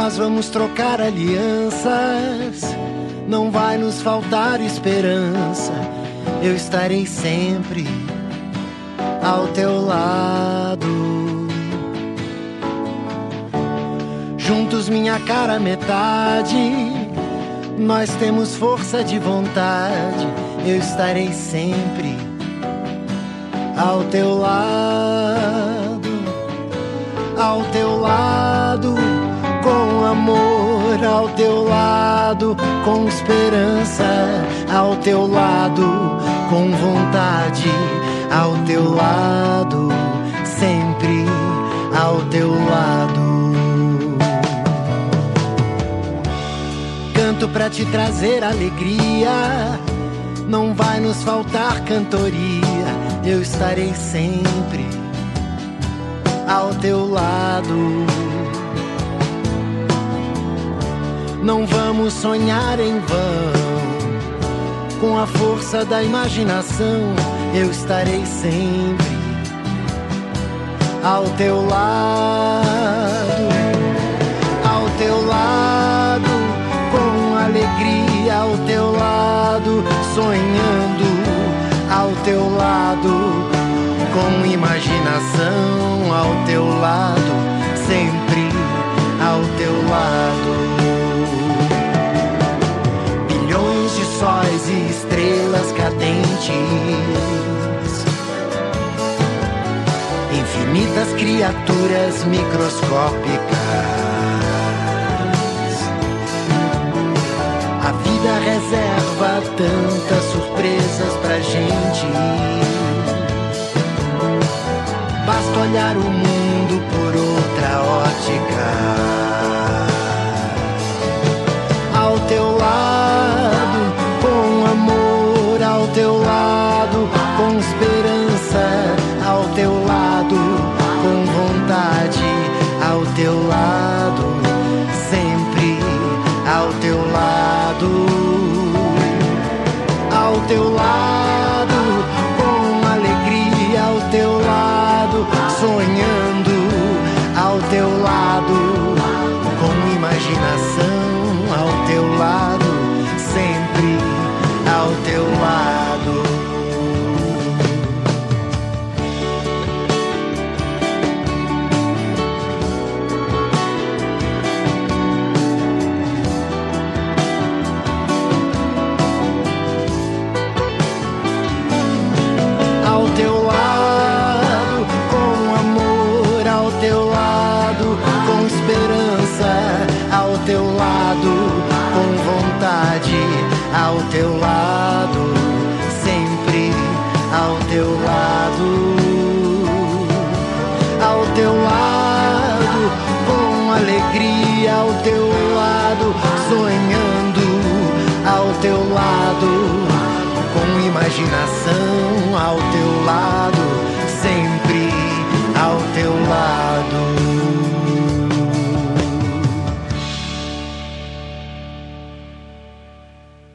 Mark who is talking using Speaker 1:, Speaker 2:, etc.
Speaker 1: Nós vamos trocar alianças, não vai nos faltar esperança. Eu estarei sempre ao teu lado. Juntos, minha cara metade, nós temos força de vontade. Eu estarei sempre ao teu lado, ao teu lado, com amor, ao teu lado, com esperança, ao teu lado, com vontade, ao teu lado, sempre ao teu lado. Canto pra te trazer alegria, não vai nos faltar cantoria. Eu estarei sempre ao teu lado. Não vamos sonhar em vão, com a força da imaginação. Eu estarei sempre ao teu lado, ao teu lado, com alegria, ao teu lado, sonhando, ao teu lado, com imaginação, ao teu lado, sempre ao teu lado. Bilhões de sóis e estrelas cadentes, infinitas criaturas microscópicas. A vida reserva tantas surpresas pra gente. Basta olhar o mundo por outra ótica. Ao teu lado, com amor, ao teu lado, com esperança, ao teu lado, com vontade, ao teu lado, sempre ao teu lado, ao teu lado, com alegria, ao teu lado, sonhando, ao teu lado, com imaginação, ao teu lado, sempre ao teu lado. Ao teu lado, sempre ao teu lado, ao teu lado, com alegria, ao teu lado, sonhando, ao teu lado, com imaginação, ao teu lado.